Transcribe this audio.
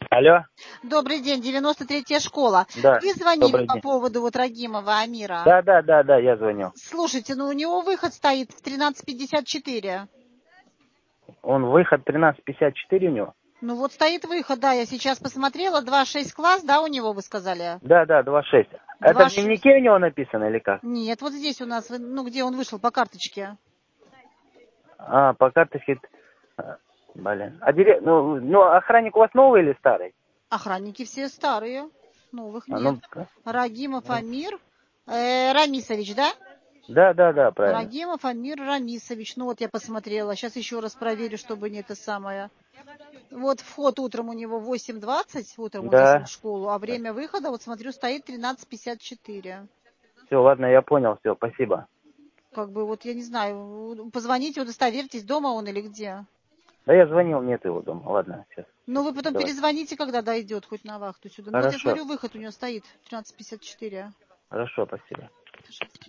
Алло, Добрый день, 93-я школа. да, Вы звонили добрый по день. поводу вот Рагимова Амира? Да, я звонил. Слушайте, ну у него выход стоит в 13:54. Он выход 13:54 у него? Ну вот стоит выход, да, я сейчас посмотрела, 2,6 класс, да, у него, вы сказали? Да, 2,6. Это в 2,6. дневнике у него написано или как? Нет, вот здесь у нас, ну где он вышел по карточке. А, по карточке. Блин. Ну, охранник у вас новый или старый? Охранники все старые, новых А, нет. ну, Рагимов Амир Рамисович, да? да, правильно. Рагимов Амир Рамисович. Ну вот я посмотрела. Сейчас еще раз проверю, чтобы не это самое. Вот вход утром у него 8:20, утром он зашел в Да. школу, а время выхода, вот смотрю, стоит 13:54. Все, ладно, я понял, все, спасибо. Как бы вот я не знаю, позвоните, удостоверьтесь, дома он или где. Да я звонил, нет его дома. Ладно, сейчас. Ну вы потом Давай. перезвоните, когда дойдет хоть на вахту сюда. Ну вот я Хорошо, смотрю, выход у него стоит 13:54. хорошо, спасибо. Пожалуйста.